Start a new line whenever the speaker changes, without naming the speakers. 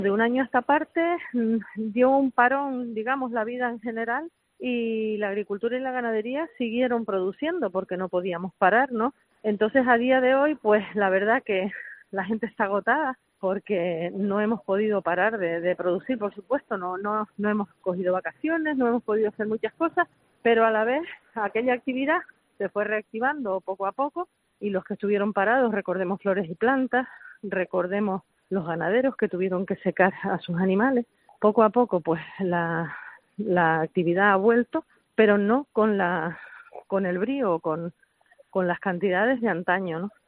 De un año a esta parte dio un parón, digamos, la vida en general, y la agricultura y la ganadería siguieron produciendo porque no podíamos parar, ¿no? Entonces, a día de hoy, pues la verdad que la gente está agotada porque no hemos podido parar de producir, por supuesto, no hemos cogido vacaciones, no hemos podido hacer muchas cosas, pero a la vez aquella actividad se fue reactivando poco a poco, y los que estuvieron parados, recordemos Flores y Plantas, recordemos los ganaderos que tuvieron que secar a sus animales. Poco a poco, pues la actividad ha vuelto, pero no con el brío, con las cantidades de antaño, ¿no?